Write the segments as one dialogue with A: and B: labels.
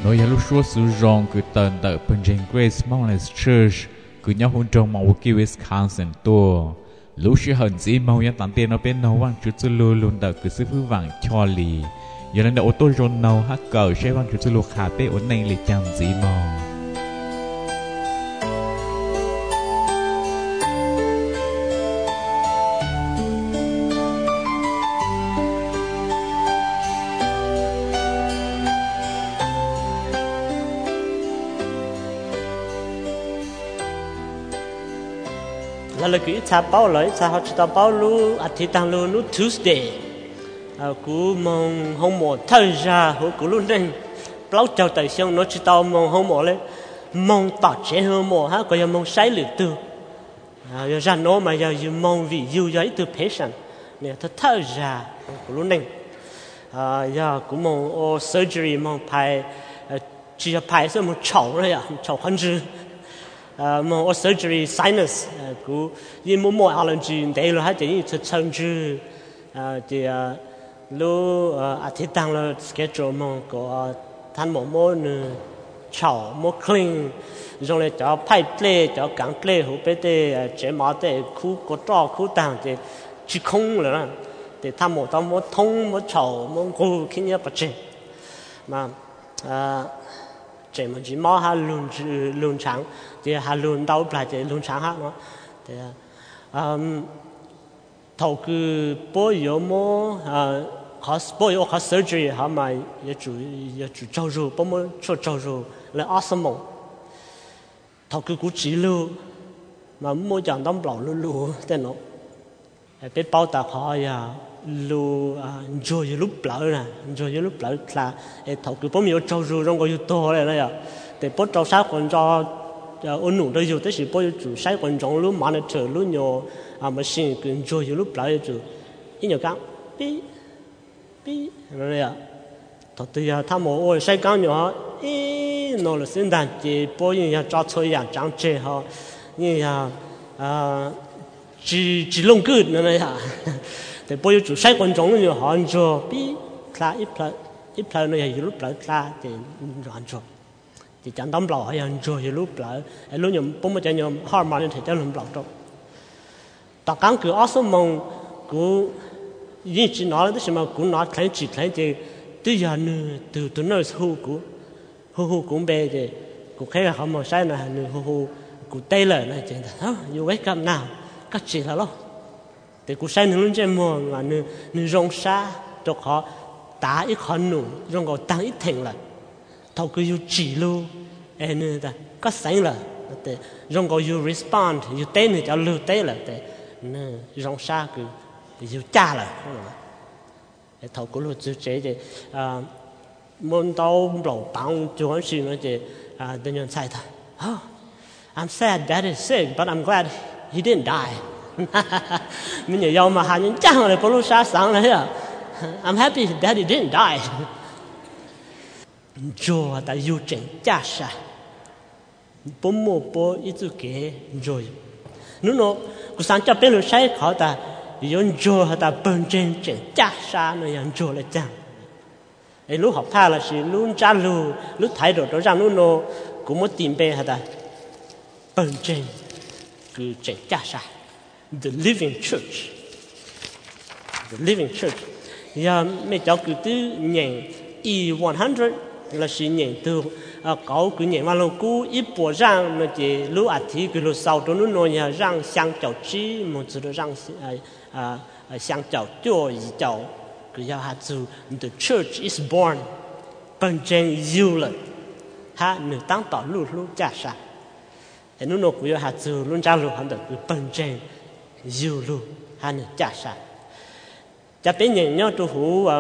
A: Nói lúc xưa sử dụng cứ tận tại Punjab Grace Mountain Church cứ nhau hôn trong Milwaukee Wisconsin tua lúc xưa hận gì mau yang tận tiền nó bên nấu vang chút chút luôn luôn tại cứ sư phụ vàng Charlie giờ nên đã ô tô rôn nấu hát cờ xe vang chút chút luôn khá bé ổn này lại chẳng gì mau
B: là cái cha bao lại cha họ chỉ ta bao lu thì tăng lu Tuesday cú mong hôm mùa thời ra hồi cú luôn nên bao trâu tại xong nó chỉ tao mong hôm mùa lên mong tọt chế hôm mùa ha còn mong sai lược từ giờ ra nó mà giờ mong vì yêu giấy từ patient nè thời ra cú luôn nên giờ cú mong surgery mong phải chỉ là phải xong một chậu rồi chậu khăn chứ mong surgery sinus cú nhưng mỗi mỗi allergy đây là hết chỉ thực chân chứ thì lu thì tăng là schedule mong có thanh mỗi chậu mỗi clean rồi lại cho pipe play cho căng play hộp để chế máu để khu có trò khu tăng thì chỉ không là để tham một tao mỗi thông mỗi chậu mỗi khu khi nhớ bắt chế mà chế mà chỉ máu ha luôn trắng thì ha luôn đau lại thì luôn trắng ha nó thì thầu cứ bố yếu mô bố yếu có surgery ha mà yếu chủ trâu rù bố mô cho trâu rù là awesome thầu cứ cú chỉ lưu mà mô chẳng đâm lỏng lưu tên nó biết bao ta khó ya lưu rồi lúc lỡ nè rồi lúc lỡ là thầu cứ bố yếu trâu rù trong có yếu to này này để bố trâu sát còn cho ôn nụ đây rồi tới sự bố chủ sai quan trọng lúc mà nó chờ lúc nhiều machine cứ rồi lúc lại chủ ít nhiều cái bí rồi à thật thì tham mộ ôi sai cái nhỏ nó là sinh đàn chỉ bố như cho chơi dạng trắng chơi họ như chỉ lông cừu nữa này à để bố chủ sai quan trọng nhiều họ cho bí là ít lại này lúc lại là thì hoàn cho thì chẳng đâm lọ hay rồi lúc lại lúc nhom bố mới nhom hormone thì cho lùm lọ đâu tất cả cứ awesome mong cứ như chỉ nói đó mà cũng nói thấy thì từ giờ nữa từ nơi hu cũng bé thì cũng thấy là họ mà sai là hu cũng tê lời này chuyện đó you wake up now các chị là lo thì cũng sai nữa trên mùa mà nữa rong xa cho họ đã ít hơn nữa rong họ tăng ít thành lại thầu cứ you chỉ luôn nên ta có sáng là để rong có you respond you tên thì cho lưu tế là để rong xa cứ you cha là để thầu cứ lưu chữ chế thì môn tao lẩu bằng chủ anh xin nói thì tự nhiên sai thôi I'm sad Dad is sick but I'm glad he didn't die mình nhớ nhau mà hai nhân chẳng là có lúc xa sáng này à I'm happy that he didn't die rồi ta yêu trình cha sa bố mồ bố ít chút kế rồi nếu nó cứ sáng cho bên lối sai khó ta yêu rồi ta bận trình trình cha sa nó yêu rồi là chẳng ấy lúc học tha là chỉ luôn cha lúc thái độ đó rằng nó cũng muốn tìm về ta bận trình cứ trình cha sa the living church giờ mấy cháu cứ tư nhận E100 là sự nhận từ có cứ nhận mà lâu cũ ít bộ răng nó chỉ lúc thì cứ lúc sau đó nó nói răng sang chậu chi một số đó răng sang chậu cho gì chậu cứ giao hạt từ the church is born bằng chân yêu là ha nửa tăng tỏ lúc cha sa thì nó nói cứ hạt từ luôn cha lúc hắn được cứ bằng chân yêu lúc ha nửa cha sa cha bé nhận nhau tu hú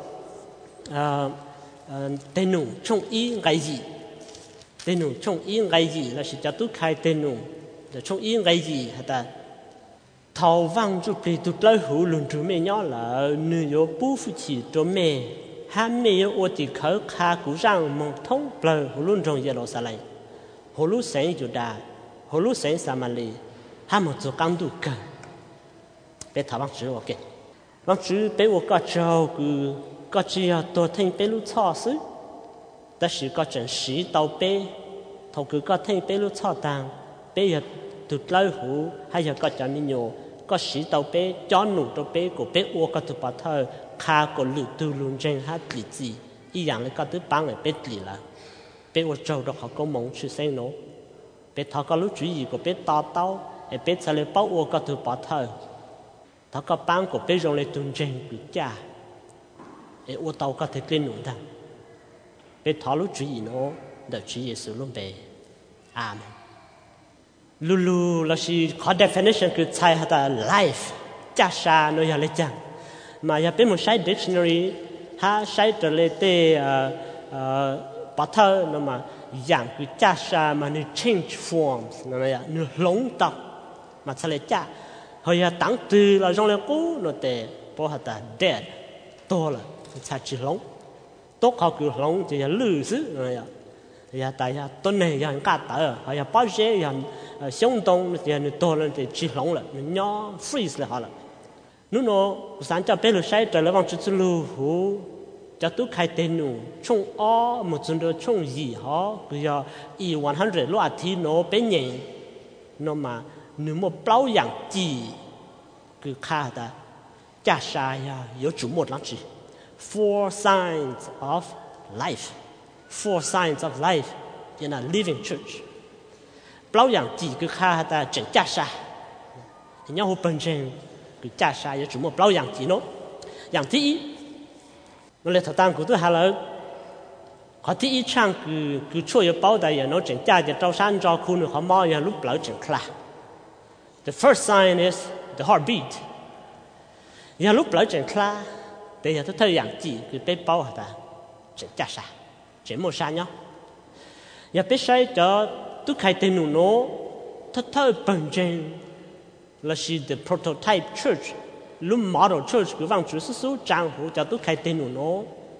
B: tên nụ trong ý cái gì tên nụ trong ý cái gì là sự cho tôi khai tên nụ trong ý cái gì hả ta thầu vang chụp đi tụt lấy hũ luôn chú mẹ nhỏ là nữ yếu bố phụ chỉ cho mẹ ham mẹ yếu ô thì khởi khá cú răng mong thông bờ hũ luôn trong giờ lo sa lại hũ lúc sáng chủ đà hũ lúc sáng sa mà lì ham một số cam đủ cần bé thảo vang chữ ok vang chữ bé ô có trâu cứ có chỉ tôi thành bé lúc thọ sư ta chỉ có chân sĩ tàu bé thầu cứ có thấy bé lúc cho tàng bé giờ từ lâu hú hay giờ có cho nên nhiều có sĩ tàu bé cho nụ tàu bé của bé uo có từ bắt thơ khá có lự từ luôn trên hát lì gì ý dạng là có từ bán ở bé lì là bé uo trâu đó họ có mong sự sinh nó bé thọ có lúc chú ý của bé to tao ở bé sẽ lấy bao uo có từ bắt thơ thọ có bán của bé dùng lấy tuần trên của cha ở uo tàu có thể lên nụ thằng bé thọ lúc chú ý nó đợi chú ý sự luôn bé amen lulu là chỉ có definition của sai hata life cha sa nó giờ lấy chăng mà giờ bên một sai dictionary ha sai trở lại tới bắt thơ nó mà dạng của cha sa mà nó change forms nó là nó lúng tóc mà sai lấy cha hồi giờ tăng từ là trong này cũ nó để bỏ hata dead to là cha chỉ lúng tốt họ cứ lúng thì giờ lư xứ nó là giờ tại giờ tuần này giờ cả tờ họ giờ bao giờ giờ sống đông giờ nó to lên thì chỉ lúng là nó nhỏ freeze là họ là nó sáng cho bé lúc sáng trở lại vòng chữ lưu hú cho tôi khai tên nó trong ó một chuyện đó trong gì họ cứ giờ y 100 lúc thì nó bé nhẹ nó mà nếu một bao dạng gì cứ khai ta cha sai ya có chủ một lắm chỉ four signs of life four signs of life in a living church bao dạng gì cứ khai ta chẳng cha sai nhau hồ bên trên cái cha sai có chủ một bao dạng gì nó dạng thứ ý nó là thật tăng của tôi hà lợi họ thứ ý trang cứ chua có bao đại nó chẳng cha cho trâu san cho khu nó họ mò ya lúc lỡ chẳng khla the first sign is the heartbeat ya lúc lỡ chẳng khla bây giờ tôi thấy dạng gì cứ bé bao hả ta chẳng cha sai chỉ một sai nhá ya bé sai cho tôi khai tên nó thật thơ bên trên là chỉ the prototype church lúc model church của vang chúa sư trang hồ cho tôi khai tên nó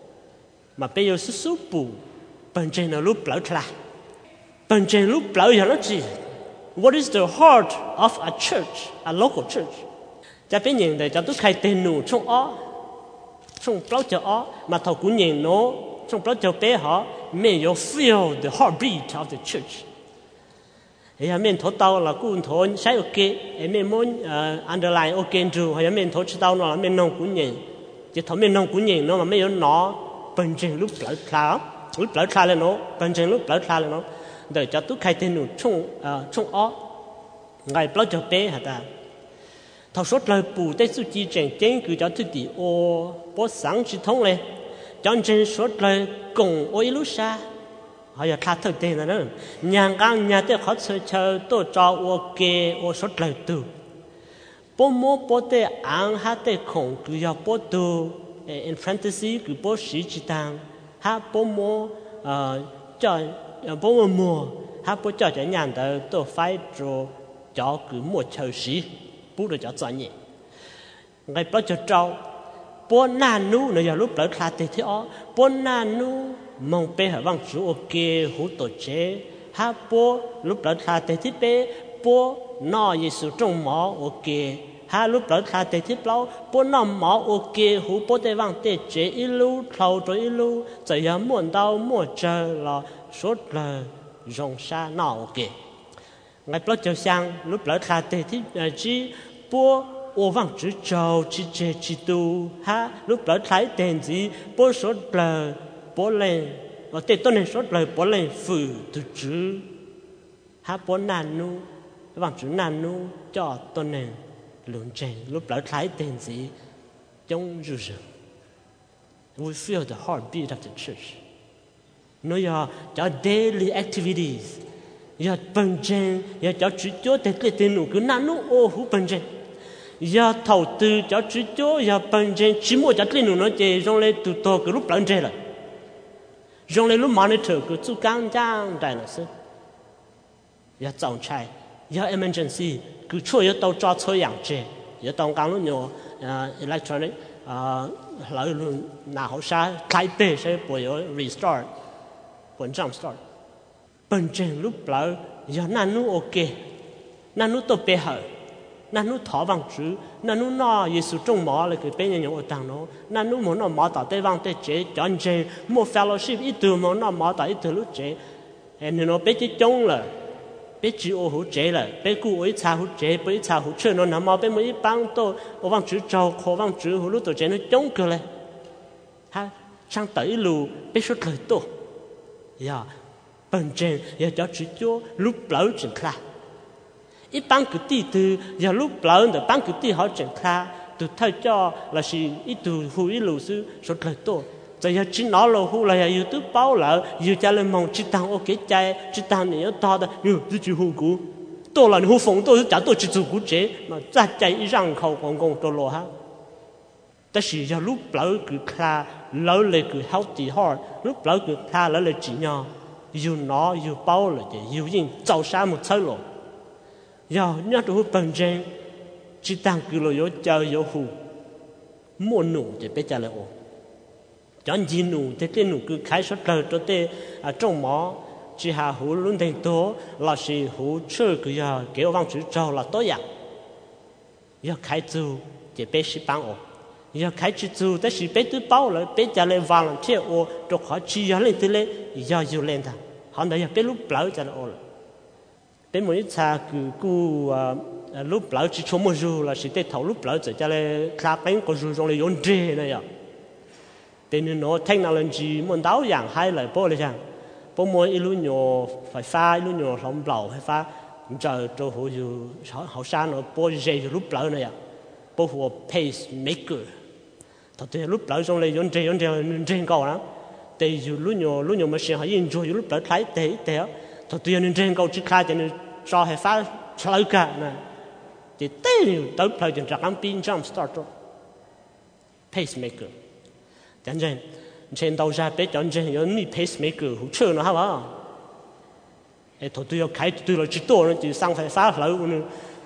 B: mà bây giờ sư bù bên trên là lúc lỡ ra bên trên lúc lỡ giờ nó gì what is the heart of a church a local church cho bé nhìn để cho tôi khai tên nó trong ó trong bao giờ ó mà thầu cũng nhìn nó trong bao giờ bé họ may you feel the heartbeat of the church hay mình thốt tao là cũng thốt sai ok mình muốn underline ok rồi hay mình thốt tao nó là mình nông cũng nhỉ chỉ thốt mình nông cũng nhỉ nó mà mấy nó bên trên lúc lỡ khai lên nó bên trên lúc lỡ khai lên nó để cho tôi khai tên nó trong ó ngày bao giờ bé hả ta thầu số lời bù tới sự chỉ chẳng chính cứ cho tôi đi ô bố sáng chỉ thông lên cho nên số lời cùng ô lúc xa họ giờ khai thực tế là đó nhà gang nhà tới khó chơi tôi cho ok ô số lời từ bố mô bố tê ăn hát tê khổng cứ giờ bố từ in fantasy cứ bố sĩ chỉ tăng hát bố mô cho bố mô hát bố cho nhà tới tôi phải rồi cho cứ một chơi sĩ bố được cho chọn nhẹ ngày bao giờ trâu bố nan nu nó giờ lúc lỡ khai tê thế ó bố nan nu mong bé hả vang chú ok hú tổ chế ha bố lúc đó khai tế thiết bé bố nó Giêsu trong mỏ ok ha lúc đó khai tế thiết lâu bố nó mỏ ok hú bố tế vang tế chế ilu thâu rồi ilu giờ giờ muốn đau muốn chờ là số là rong xa nó ok ngày đó chiều sang lúc đó khai tế thiết chi bố ô vang chữ trâu chi chế chi tu ha lúc đó khai tên gì bố số là bố lên và tết tôi nên số lời bố lên phử từ chữ ha bố nàn nu bằng chữ nàn nu cho tôi nên lớn trên lúc đó thấy tên gì trong rừng we feel the heartbeat of the church nó giờ cho daily activities giờ bên trên giờ cho chữ chúa tết cái tên nu cứ nàn nu ô hú bên trên giờ đầu tư cho chữ chúa giờ bên trên chỉ một cho tên nu nó chỉ trong lên từ to cái lúc bên trên là dùng lấy lúc monitor của chú căng trang đại là sự, giờ trọng trai, giờ emergency cứ chui ở đâu cho chơi养chế, giờ đồng căng lúc nhiều electronic lại luôn nào hậu sa khai bê sẽ bồi restart, bồi jump start, bên trên lúc lại giờ nanu ok, nanu to bê hở, nà nú thọ vang chữ nà nú nó Giêsu trong mỏ là cái bên nhà nhau tàng nó nà nú muốn nó mỏ tao tây vang tây chế chọn chế mua fellowship ít từ muốn nó mỏ tao ít từ lúc chế nên nó bé chế trông là bé chỉ ô hỗ chế là bé cụ ấy cha hỗ chế bé cha hỗ trợ nó nằm mà bé mới băng tôi ô vang chữ trâu khó vang chữ hỗ lúc tôi chế nó trông cơ lại ha sang tới lù bé số lời tôi ya bên trên ya cho chữ cho lúc lâu chừng khá ít băng cứ tí từ ya lúc lâu để băng cứ tí họ chừng khá từ thay cho là gì ít từ hữu ít lù sư số lời tôi giờ ya chỉ nói là hữu là ya YouTube báo lại yêu cha lên mong chỉ tăng ok chạy chỉ tăng này to đó yêu chỉ chịu hữu cũ tôi là hữu phong tôi trả tôi chỉ chịu cũ chế mà ra chạy răng khẩu công công tôi lo haแต่สิยาลูกเปล่าคือคลาแล้วเลยคือ healthy heart ลูกเปล่าคือคลาแล้วเลยจีเนาะอยู่น้ออยู่เป้าเลยเดี๋ยวอยู่ยิ่งเจ้าสามุดเท่าหรอยาเนี่ยตัวเป็นเจงจีตังคือเราอยู่เจ้าอยู่หูมั่วหนูจะไปเจอเลยโอ้จอนจีหนูแต่เต้หนูคือขายสดเลยตัวเต้จงหมอจีหาหูลุ้นเต็งโตเราสิหูเชื่อคือยาเกี่ยววังจืดเจ้าเราตัวอยากขายจูจะไปสิปังโอ้要开始做，但是别都包了，别家来忘了这我做好吃要练的嘞，要有练的，好那要别路不老家来哦了，别每次路不老只出么肉了，是得头路不老在家来看病个肉用来用这那样，别你拿 technology มันดาวอย่างให้เลยพอเลยจังพอมัน一路用ไฟฟ้า一路用什么不老ไฟฟ้า就好有好山了，พอจะ有路不老那样，พอหัว pacemaker thật thì lúc đó trong này yon trên cầu đó, thì lúc nhỏ mà xem hay yên rồi lúc đó thấy thế thật thì yon trên cầu chỉ khai cho nên cho hệ phá chơi cả nè, thì tới thời điểm chắc ăn pin jump starter pacemaker, chẳng hạn trên đầu ra bé chẳng hạn yon mi pacemaker hỗ trợ nó hả vậy, thật thì khai từ là chỉ tổ nó chỉ sang phải phá lại nữa.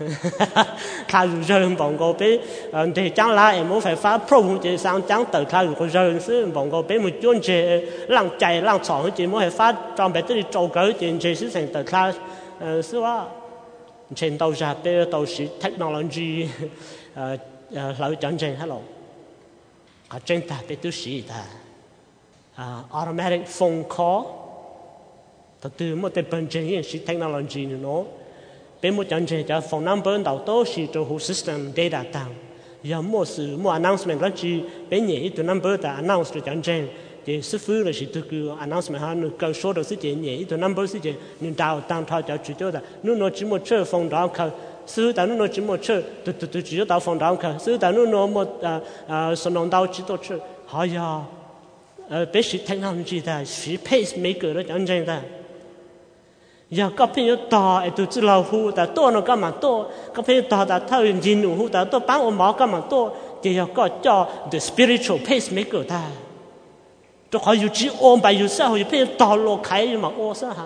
B: khai rơi bọn cô bé thì chẳng là em muốn phải phá pro thì sang chẳng tự khai của rơi xứ bọn cô bé một chút chế lăng chạy lăng chọn thì muốn phải phá trong bé tới trâu cỡ thì chế xứ thành tự khai xứ quá trên đầu ra bé đầu sĩ technology lại chẳng trên hello ở trên ta bé tu sĩ ta automatic phone call thật từ một cái bên trên hiện sĩ technology nữa bên một chương trình cho phone number đầu to是做好 system data down 有么事么 announcement 嗰時bên nhẹ itu number ta announce 咗chương trình thì sư phụ là sự cái announcement ha nó câu số đầu sự kiện nhẹ itu number sự kiện nhưng đào tăng thôi cho chủ cho ta nó chỉ một chơi phone down cả sư ta nó chỉ một chơi từ chỉ đào phone down cả sư ta nó một số nông đào chỉ tổ chơi hay à bên sự technology ta sự pacemaker đó chương trình ta giờ các bạn tỏ ấy tụi chỉ là hú ta to nó cái mà to các bạn tỏ ta thay nhìn nụ hú ta to bán ở máu cái mà to thì giờ có cho the spiritual pacemaker ta cho họ yêu chỉ ôm bài yêu sao họ yêu tỏ lộ khai mà ô sao hả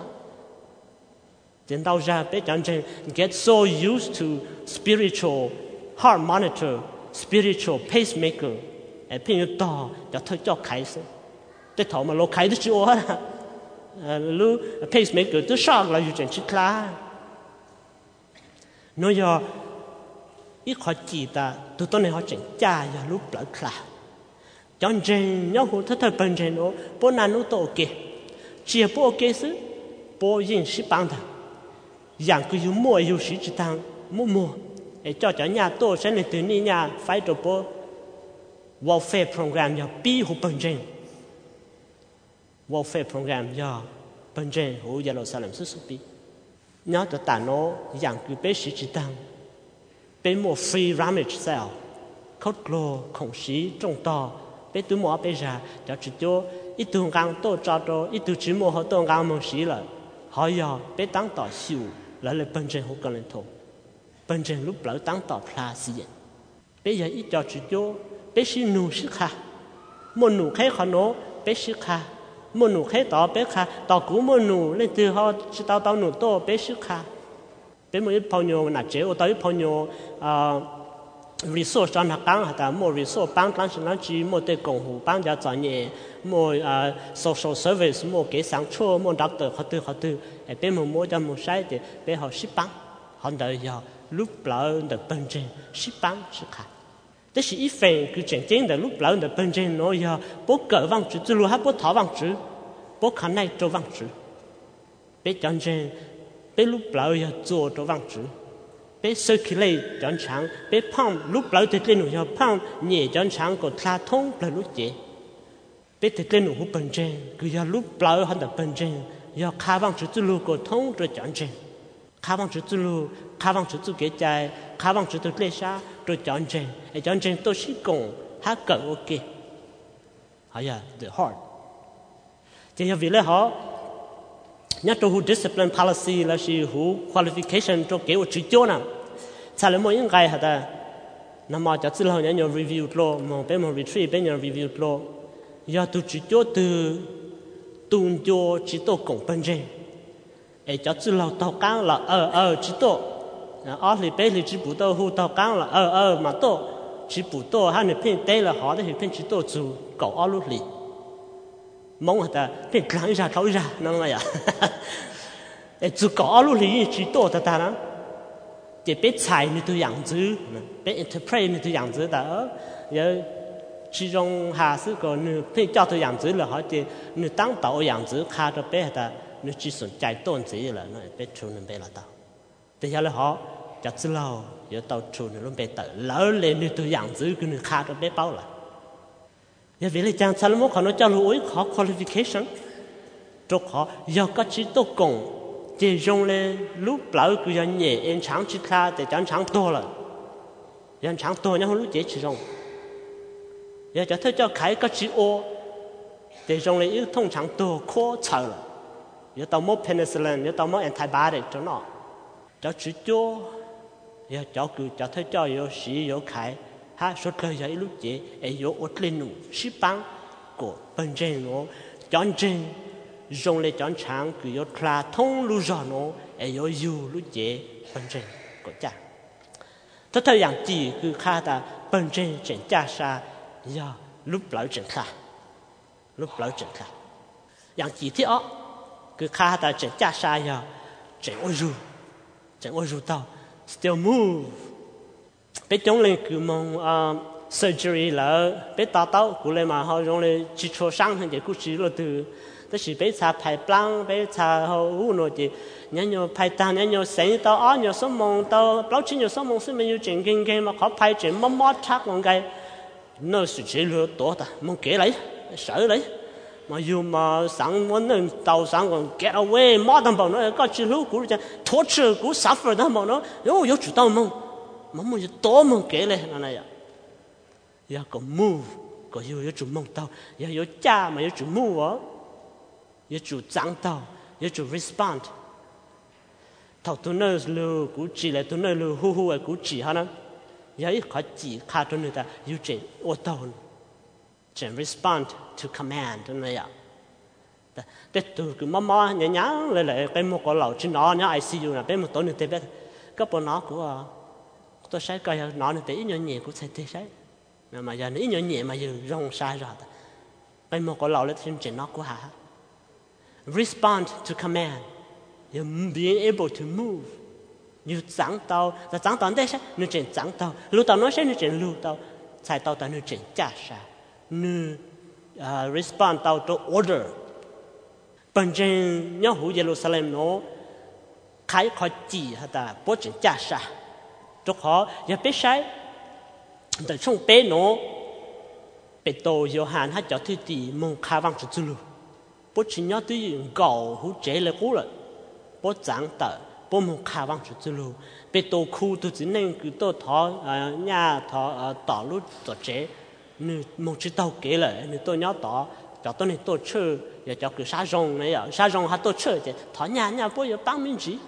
B: đến đâu ra bé chẳng chừng get so used to spiritual heart monitor spiritual pacemaker ấy bạn tỏ cho thôi cho khai sao để thọ mà lộ khai được chưa hả lu pacemaker tu shock làอยู่trên chiếc lá nó do ít khó chỉ ta từ tối nay họ chỉnh cha ya lúc lỡ khla chọn trên nhau hồ thất bên trên nó bố nan nó tổ kê chia bố kê xứ bố yên sĩ bằng thằng dạng cứ yêu mua yêu sĩ chỉ tăng mua để cho nhà tổ sẽ nên từ nhà phải cho bố welfare program ya bi hồ bên trên welfare program ya bên trên hồ Jerusalem xuất bi nhớ từ ta nó dạng cứ bé sĩ chỉ tăng bé mua free ramage cell cốt lô khổng sĩ trong to bé tụi mua bé ra cho chỉ cho ít tuần gang tổ cho ít tuần chỉ mua họ tuần gang mua sĩ rồi họ giờ bé tăng tỏ siêu lại là bên trên hồ cần lên thổ bên trên lúc lỡ tăng tỏ pha gì bé giờ ít cho chỉ cho bé sĩ nụ sĩ kha mua nụ khai khó nó bé sĩ kha mua nụ khai tỏ bé kha tỏ cũ mua nụ lên từ họ chỉ tao nụ to bé sĩ kha bé mua ít bao nhiêu nãy chế ở tới bao nhiêu resource trong hạt cang hạt mua resource bang tăng sinh chỉ mua để công vụ bang gia chọn nhẹ mua social service mua kế sáng chua mua doctor họ tư bé mua cho mua sai thì bé họ ship bang họ đợi giờ lúc lỡ được bên trên ship băng ship khác thế thì ít phần cứ chỉnh chỉnh được lúc lỡ được bên trên nó giờ bố cỡ văng chữ từ lúc hát bố thỏ văng chữ bố khả này cho văng chữ bé chọn trên bé lúc lỡ giờ做cho văng chữ bé circulate chọn sáng bé pump lúc lỡ thì lên nụ giờ pump nhẹ chọn sáng của thà thông là lúc chế bé thì lên nụ bên trên cứ giờ lúc lỡ hắn được bên trên giờ khá văng chữ từ lúc của thông rồi chọn trên khá văng chữ từ lúc khá văng chữ từ cái trái khá văng chữ từ lê sa rồi chọn trên tôi chỉ cùng hát cỡ ok hay là the hard thì giờ vì lẽ họ nhắc cho hữu discipline policy là sự hữu qualification cho kế hoạch chỉ cho nào sao lại mỗi ngày hả ta nằm mà cho tự lâu nhớ review lo mà bên mà retreat bên nhớ review lo giờ tôi chỉ cho từ tuần cho chỉ tổ cộng bên trên để cho tự lâu tao căng là chỉ tổ ở thì bên thì chỉ bù tổ hữu tao căng là mà tổ chỉ bù tổ hai người bên đây là họ thì bên chỉ tổ chủ cậu ở lúc lì mong hả ta bên căng ra thấu ra nó mà để chủ cậu ở lúc lì chỉ tổ ta đó để biết xài như tôi dạng dữ biết interpret như tôi dạng dữ đó giờ chỉ trong hạ sự có như biết cho tôi dạng dữ là họ thì như tăng tạo dạng dữ khá cho biết ta như chỉ sủng chạy tôn gì là nó biết chủ nên biết là tao thì giờ là họ cho tự lâu giờ tao chủ nên luôn biết tự lỡ lên như tôi dạng dữ cái như khá cho biết bao là giờ vì là chàng Salomon họ nói cho lỗi họ qualification chúc họ giờ các chỉ tổ cùng chỉ dùng lên lúc lỡ cứ giờ nhẹ em sáng chỉ khai để chẳng sáng to là em sáng to nhưng không lúc dễ chỉ dùng giờ cho thấy cho khai các chỉ ô để dùng lên ít thông sáng to khó chờ là giờ tao mua penicillin giờ tao mua antibiotic cho nó cho chỉ cho giờ cho cứ cho thấy cho yếu sĩ yếu khai ha số cơ giờ lúc dễ yếu ốt lên nụ ship băng của bên trên nó chọn trên dùng để chọn sáng cứ yếu khá thông lưu rõ nó yếu yếu lúc dễ bên trên của cha tất thời dạng chỉ cứ khá ta bên trên trên cha sa giờ lúc lỡ trên khá dạng chỉ thế ó cứ khá ta trên cha sa giờ trên ôi ru tao still move bé chống lên cứ mong surgery là bé tao của lên mà họ dùng lên chỉ cho sang hơn để cứ chỉ là từ đó là bé cha phải plan bé cha họ u nó thì nhớ phải ta nhớ sáng tao ở nhớ số mong tao bao nhiêu số mong số mình chỉnh kinh mà khó phải chỉnh mót chắc một cái nó sự chỉ lừa tổ ta mong kể lấy sợ lấy mà dù mà sáng muốn nên tàu sáng còn get away mót thằng bảo nó có chỉ lúc của cha torture của suffer thằng bảo nó yếu chủ tao mong tổ mong kể lấy nó này à giờ có move có yếu chủ mong tao giờ yếu cha mà yếu chủ move á yếu chủ giảng tao yếu chủ respond thầu tôi nói lưu cú chỉ là tôi nói lưu hu ở cú chỉ ha nó giờ ít khó chỉ khá cho người ta yếu chuyện ô tô chuyện respond to command đó này à để tôi cứ mò nhá lại cái một cái lẩu trên nó nhá ICU là cái một tối nữa thế biết các bọn nó của tôi sẽ coi nó này tí nhỏ nhẹ của sẽ thế đấy mà giờ ní nhỏ nhẹ mà giờ rong sai rồi cái một cái lẩu lên trên chuyện nó của hả respond to command you being able to move như giảng tao đấy sao như chuyện giảng tao lưu tao nói sẽ như chuyện lưu tao sai tao như chuyện trả sa như respond tao to order bên trên nhớ hữu Jerusalem nó khai khó chỉ hả ta bố chuyện trả sa cho họ giờ biết sai từ trong bé nó bé tổ Gioan hát cho thứ gì mong khai vang chữ lưu bố chỉ nhớ tới gạo hữu chế là cũ rồi bố giảng tờ bố mong khai vang chữ lưu bé tổ khu tôi chỉ nên cứ tôi thọ nhà thọ tỏ lúc tỏ chế như mong chỉ tao kể lại như tôi nhớ tỏ cho tôi này tôi chơi giờ cho cứ sa rong này à sa rong hát tôi chơi thì thọ nhà bố giờ bán miếng gì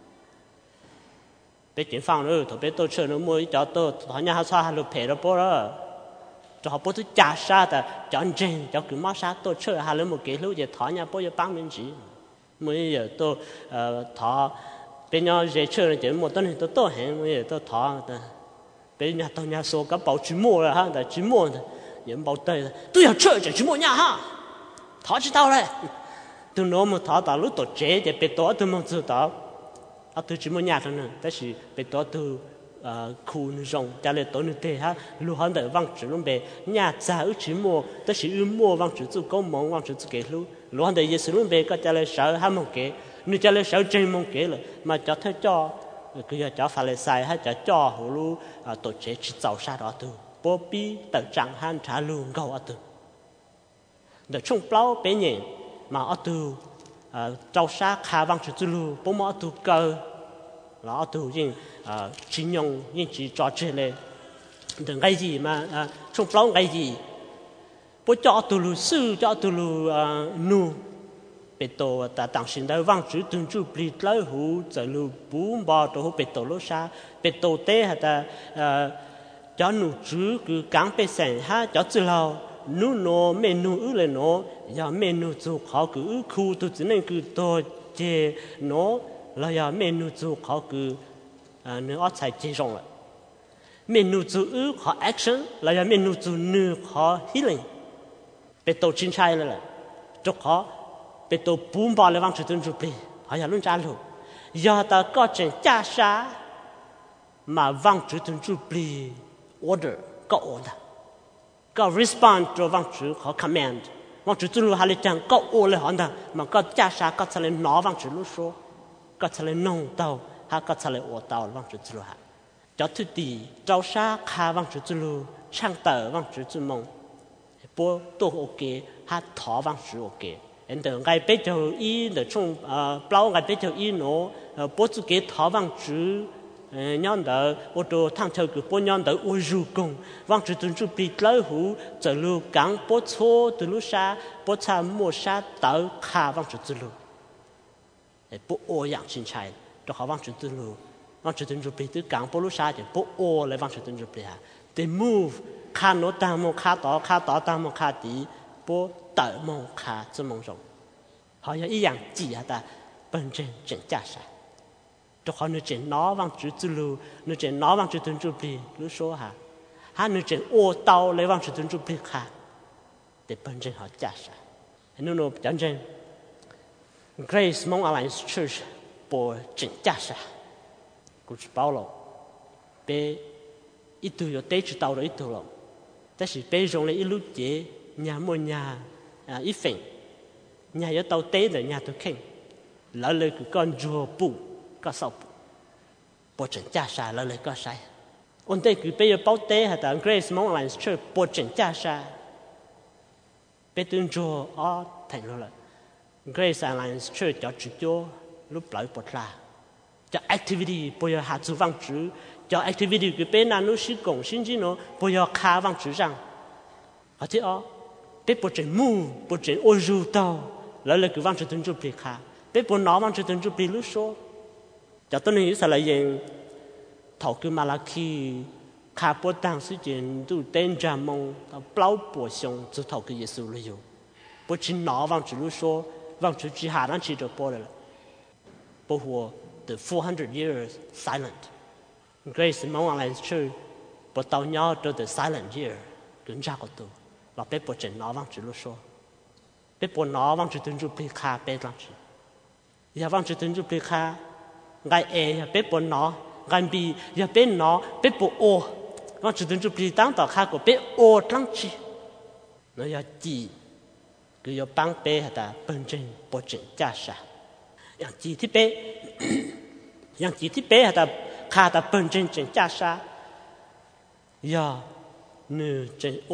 B: bé chuyển phẳng nữa thôi bé tôi chơi nó mua cho tôi thọ nhà hát sao hát lục phê đó bố đó cho họ bố tôi trả sa ta chọn trên cho cứ mót sa tôi chơi hát lên một cái lúc giờ thọ nhà bố giờ bán miếng gì mới giờ tôi thọ bé nhau dễ chơi là chỉ một tuần thì tôi hẹn mới giờ tôi thọ bé nhà tôi nhà số các bảo chỉ mua là ha là chỉ mua những bảo tây tôi要chơi chỉ mua nhà ha thọ chỉ tao đấy tôi nói một thọ tao lúc tôi chế để bé tôi mong tự tao ở từ chỉ một nhà thôi nữaแต่是被多từ khu nữ rong trả lời tổ nữ tê ha lưu hơn đợi vang chữ luôn bề nhà cha ước chỉ muaแต่是ước mua vang chữ tu có mong vang chữ tu kế lưu hơn đợi Giêsu luôn bề có trả lời sợ ham mong kế nữ trả lời sợ trên mong kế rồi mà cho theo cho cứ giờ cho phải là sai hay cho hồ lu tổ chức chỉ giàu sa đó từ bố bi tự trạng han trả luôn gầu ở từ để chung bao bé nhện mà ở từ giàu sa khá vang chữ tu lu bố mà ở từ cơ là ở từ những chính用những chỉ cho chơi lên đừng cái gì mà chung bao cái gì bố cho từ lu sư cho từ lu nu bị tổ ta当时的王主蹲住比老虎在路不毛都被tổ lô sa bị tổ té ha ta cho nụ chú cứ cắn bị sẹn ha cho từ lâu nụ nó menu ư lên nó giờ menu chú họ cứ khu tu chỉ nên cứ to chế nó là giờ menu chú họ cứ nữa ở tại chế rong lại menu chú ư họ action là giờ menu chú nữa họ healing bị tổ chín sai lại cho họ bị tổ bùm bò lên vang chữ tuân chụp đi, họ giờ luôn trả luôn, giờ ta có chuyện trả sa mà vang chữ tuân chụp đi order có order, có respond cho vang chữ họ command, vang chữ tuân luôn hà lệ chẳng có order họ đó, mà có trả sa có trả lên nó vang chữ luôn số, có trả lên nông tàu, ha có trả lên ô tàu vang chữ tuân luôn ha, cho thứ gì trâu sa khá vang chữ tuân luôn, sang tờ vang chữ tuân mông, bố tổ ok, ha thọ vang chữ ok. anh đừng ngay bây giờ y để chung bao ngay bây giờ y nó bố chú kế thọ vang chữ nhân đó ô tô thang theo cái bố nhân đó ô du công vang chữ tuân chú bị lỡ hú giờ lưu cắn bố chô từ lúc xa bố cha mua xa tới khá vang chữ từ lưu bố ô dạng chính trái cho họ vang chữ từ lưu vang chữ tuân chú bị từ cắn bố lúc xa thì bố ô lại vang chữ tuân chú bị ha they move khá nó tăng một khá đó tăng một khá tí bố tự mong khá cho mong rộng họ có ý dạng gì hả ta bên trên trên trả sa cho họ nói chuyện nó vang chữ từ lưu nói chuyện nó vang chữ tuân chú bị lúc số hả ha nói chuyện ô tàu lấy vang chữ tuân chú bị khá để bên trên họ trả sa nên nó chân trên Grace Mong Alliance Church bộ trên trả sa cũng chỉ bảo lộ bé ít tuổi ở đây chỉ tàu rồi ít tuổi rồiแต่是被用了一路节nhà mua nhà ít phèn nhà ở tàu té rồi nhà tôi khen lỡ lời cứ con rùa bù có sao bộ trận trả sa lỡ lời có sai ôn đây cứ bây giờ bao té hả ta Grace Mong Alliance Church bộ trận trả sa bây tuần rùa ở thành rồi Grace Alliance Church cho chữ cho lúc lại bật ra cho activity bây giờ hạ chú vang chữ cho activity cứ bên nào nó sử dụng sinh chi nó bây giờ khá vang chữ rằng ở thế đó bé bộ chuyện mù bộ chuyện ô du tàu lại là cứ vang chữ tuân chụp bị khá bé bộ nó vang chữ tuân chụp bị lúc số cho tôi nghĩ sẽ là gì thầu cứ mà là khi khá bộ tăng sự kiện tu tên ra mong bao bộ xong từ thầu cứ Giêsu lợi dụng bộ chuyện nó vang chữ lúc số vang chữ chỉ hạ nó chỉ được bộ rồi bộ hồ the 400 years silent Grace Mong Alliance Church bộ tàu nhau cho the silent year cứng ra của tôi là bé bộ chuyện nó vang chữ lúc số bé bộ nó vang chữ tuân chụp bị khá bé lắm chứ giờ vang chữ tuân chụp bị khá ngay e bé bộ nó ngay bị giờ bé nó bé bộ ô vang chữ tuân chụp bị tăng tàu khá của bé ô lắm chứ nó giờ chỉ cứ giờ băng bé ta bên trên bộ chuyện trả sa yang chỉ thì bé ta khá ta bên trên chuyện trả sa giờ nữ chuyện ô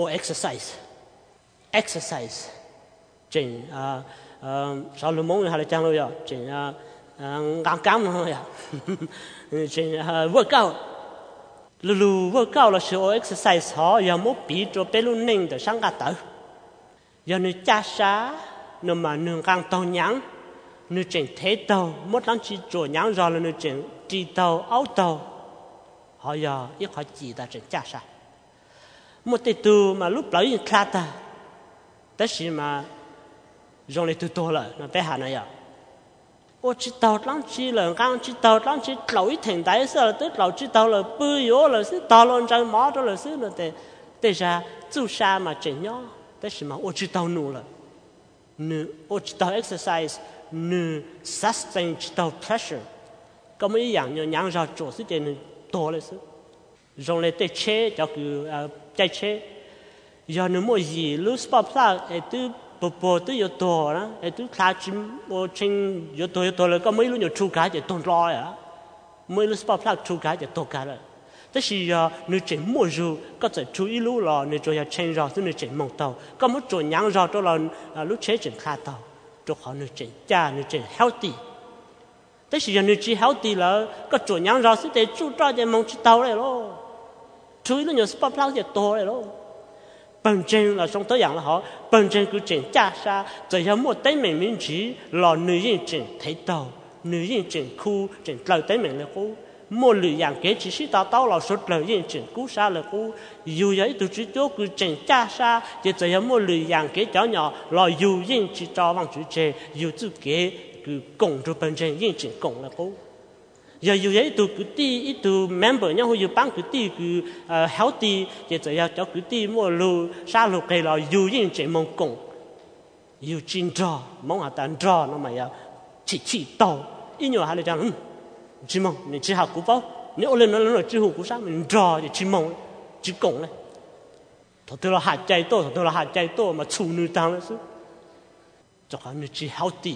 B: exercise chuyện sao lùm mông hay là trang rồi chuyện cam rồi chuyện workout lulu workout là sự exercise họ giờ muốn bị cho bé luôn nên để sáng cả tới giờ nữ trả sa nữ mà nữ càng tàu nhang nữ chuyện thế tàu một lần chỉ cho nhang rồi là nữ chuyện đi tàu áo tàu họ giờ ít họ chỉ ta chuyện trả sa một cái từ mà lúc đó yên khát taแต่是嘛用来多多了那别喊那样我知道浪起了刚知道浪起老一挺大事了都老知道了不有了是到了在毛着了是了对啥做啥嘛怎样但是嘛我知道努了我知道 exercise sustain 知道 pressure có mấy dạng như nhang ra chỗ sự trên to lên sự rồi lại tê chế cho cứ chạy chế giờ nếu mua gì lúc sport plug từ bộ từ yếu tố đó từ khai chim ô trên yếu tố là có mấy lúc nhiều chu cái để tôn lo à mấy lúc sport plug chu cái để tôn cái rồiแต่是你真没有，个在注意路了，你就要承认是你真梦到，个么做娘绕到了路车真看到，就好你真假你真 healthy。但是你只 healthy 了，个做娘绕是得注照点梦知道来咯，注意了你 sport plug 就多来咯。本身là trong tối dạng là họ本身cứ真假啥，只要没对面名字，老女人真睇到，女人真酷，真老对面了好。một lưỡi dạng kế chỉ sĩ tao là số lời yên chỉnh cú sa là cú dù vậy tụi chỉ cho cứ chỉnh cha sa chỉ chỉ là một lưỡi dạng kế cháu nhỏ là dù yên chỉ cho bằng chữ chế dù chữ kế cứ cùng cho bên trên yên chỉnh cùng là cú giờ dù vậy tụi cứ đi tụi member nhau dù bán cứ đi cứ healthy chỉ chỉ là cho cứ đi một lưỡi sa lưỡi cái là dù yên chỉnh mong cùng dù chỉnh cho mong hạt tan cho nó mà chỉ tao ít nhiều hay là chẳng chỉ mong mình chỉ học cú bao nếu lên nó chỉ học cú sao mình trò thì chỉ mong chỉ cùng này thôi tôi là hạt trái to mà chủ nữ tăng là sao cho họ nữ chỉ healthy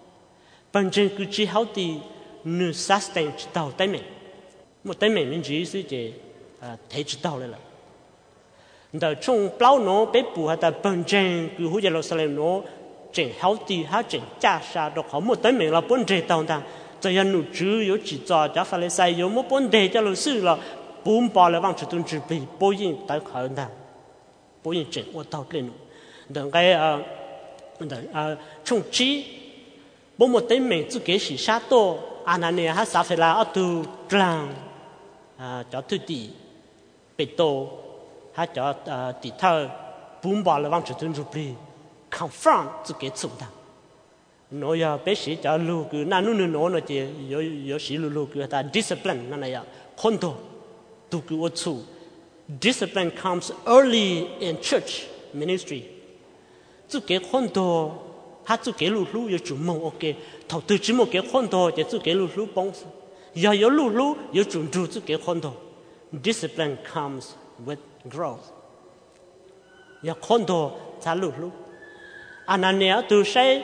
B: bản thân cứ chỉ healthy nữ sustain chỉ tàu tay một tay mình chỉ是chỉ thấy chỉ tàu lên làแต่ช่วงเปล่าเนาะไปปูหาแต่bản thân cứ hỗ trợเราxem nó chỉ healthy ha chỉ cha sa được họ một tay mình là bản thân tàu tăng这样女主有几早，叫法律赛有么本地叫老师了，不把了往出东准备，不应带考的，不应整我到这路，等个从起，不么对面自己是啥多，那年还啥回来都这样，叫土地，被多，还叫地头，不把了往出东准备，confront自己做的。nó giờ bé sĩ cho lu cứ na nu nó chỉ có sĩ lu cứ ta discipline nó này khôn đồ tu cứ ốt su discipline comes early in church ministry chú cái khôn đồ hát chú cái lu yêu chủ mong ok thầu từ chỉ một cái khôn đồ chỉ chú cái lu bông giờ có lu có chủ chú cái khôn đồ discipline comes with growth giờ khôn đồ ta lu anh này tôi sẽ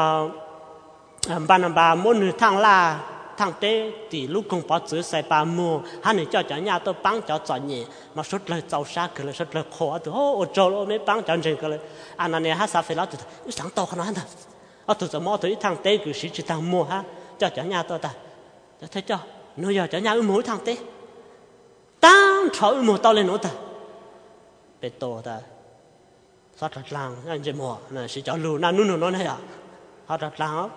B: bà muốn thằng là thằng tế thì lúc công bảo chữ sai bà mua hắn này cho nhà tôi bán cho nhẹ mà suốt lời giàu xa cái lời suốt lời khổ tôi ô cho nó mới bán cho cái lời anh này hắn sao phải nói tôi sáng tao không nói thật tôi mò tôi thằng tế cứ chỉ thằng mua ha cho nhà tôi ta thấy cho nó giờ cho nhà mua thằng tế tăng trời mua tao lên nó ta bị tổ ta sao thật lăng anh chỉ mua là chỉ cho lù na nu nó này à họ thật lăng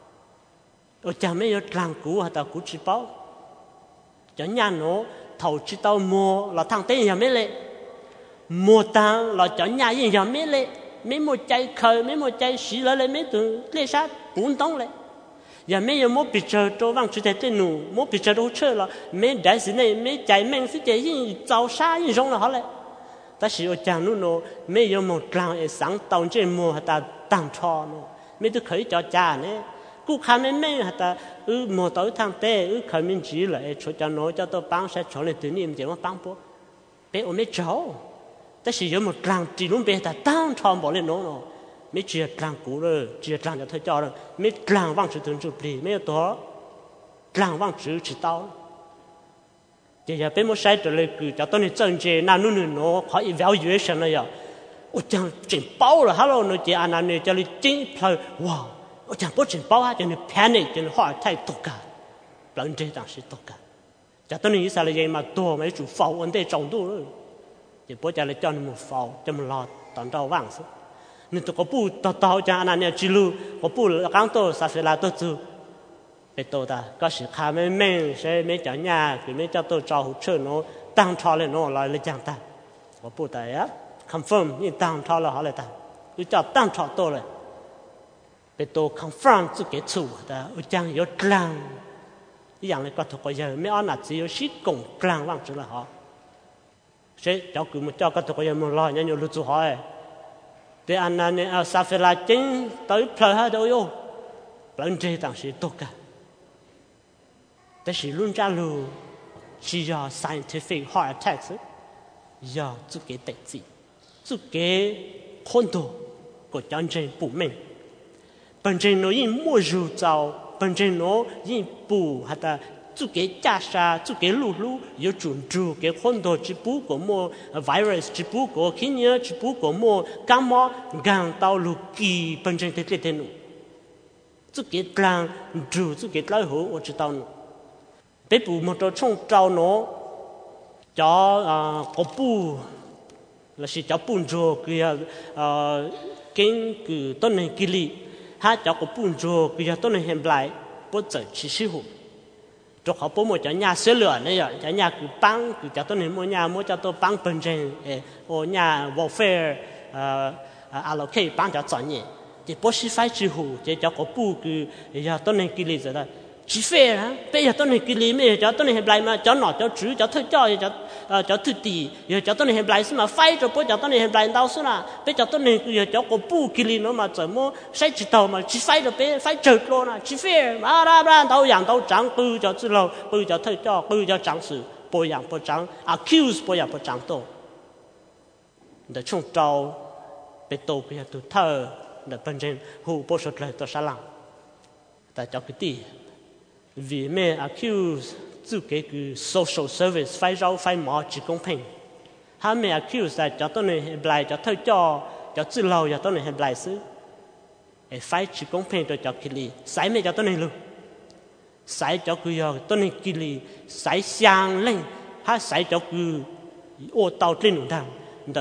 B: ở cha mấy ở làng cũ họ ta cũ chỉ bao cho nhà nó thầu chỉ tao mua là thằng tây nhà mấy lệ mua tăng là cho nhà gì nhà mấy lệ mấy một trái khơi mấy một trái xí lại mấy từ lệ sát bốn tông lệ giờ mấy giờ mua bị chờ cho vang chỉ thấy nụ mua bị chờ đâu chơi là mấy đại sĩ này mấy trái men sĩ trái gì giàu xa gì giống là họ lệ ta chỉ ở cha nó mấy giờ một làng sáng tàu trên mua họ ta tăng cho nó mấy thứ khởi cho cha này cú khai mấy ta một tối thằng tê khởi mình chỉ lại cho nó cho tôi bán sẽ cho lên tự nhiên chỉ mà bán bố bé ôm mấy cháu ta chỉ có một làng chỉ luôn bé ta tăng cho bỏ lên nó mấy chuyện làng cũ rồi chuyện làng cho thấy cho rồi mấy làng vang chữ từng chụp đi mấy đó làng vang chữ chỉ tao thì giờ bé một sai trở lại cứ cho tôi này chân chế na nu nó khó evaluation này à ôi chẳng chỉnh bao rồi hello nó chỉ anh này cho lên chỉnh phải wow ôi chẳng bớt chỉnh bao ha cho nên panic cho nên họ thay tất cả lần trên đang是tất cả cho tôi này sao lại vậy mà tôi mấy chủ phao vấn đề trọng độ rồi thì bớt cho lại cho nên một phao cho mình lo tận đầu vàng số nên tôi có bu tao cho anh này chỉ lu có bu là cán tôi sao phải là tôi chứ để tôi ta có sự khai mấy sẽ mấy cho nhà thì mấy cho tôi cho hỗ trợ nó tăng cho lên nó lại lên chẳng ta có bu tại á confirm nhưng tăng cho là họ lại ta cứ cho tăng cho tôi lại để tôi confirm tự cái chủ ta ở chẳng có lăng cái dạng này có thuộc có giờ mấy anh là chỉ có sĩ cùng lăng vang chữ là họ sẽ cho cứ một cho có thuộc có giờ một lo nhá nhiều lúc chủ hỏi để anh này sao phải là chính tới phơi hết đâu yo lần trên tăng sĩ tốt cả 但是论家路只要 scientific heart attacks giờ chú kế tệ gì chú kế khôn đồ của chân trên bù mình bên trên nó in mua rượu giàu bên trên nó in bù hay là chú kế cha sa chú kế lù lù yếu chuẩn tru kế khôn đồ chỉ bù của mua virus chỉ bù của khí nhớ chỉ bù của mua cam mò gang tàu lù kỳ bên trên thế thế nụ chú kế lang tru chú kế lai hồ tôi chỉ tao nụ bé bù một trò trong trâu nó cho có bù là chỉ cho bùn rô kia kinh cứ tôn này kỳ lì ha cho có bùn rô kia tôn này hiện lại bố giờ chỉ sử dụng cho họ bố một cho nhà sửa lửa này rồi cho nhà cứ băng cứ cho tôn này mua nhà mua cho tôi băng bên trên ở nhà welfare allocate băng cho chọn nhỉ thì bố sĩ phải sử dụng để cho có bù cứ giờ tôn này kỳ lì rồi đó chỉ phê hả bây giờ tôi này cái lý mà cho tôi này lại mà cho nó cho chú cho thôi cho thứ tỷ giờ cho tôi này lại mà phai cho bố cho tôi này lại đâu xí nào bây giờ tôi này giờ cho có bu cái lý nó mà怎么sai chỉ tàu mà chỉ phai cho bé phai trượt luôn à chỉ phê mà ra đâu dạng đâu trắng bự cho chứ lâu bự cho thôi cho bự cho trắng sự bố dạng bố trắng accuse bố dạng bố trắng to để chung trâu bé tổ bây giờ tụi thơ để bên trên hù bố sốt lại tôi sẽ làm tại cho cái gì vì mẹ accuse chú cái social service phải rau phải mỏ chỉ công bình, ha mẹ accuse là cho tôi này lại cho thôi cho chú lâu cho tôi này lại xứ, phải chỉ công bình rồi cho cái gì, sai mẹ cho tôi này luôn, sai cho cái tôi này cái gì, sai sang lên, ha sai cho cái ô tàu trên đường thang,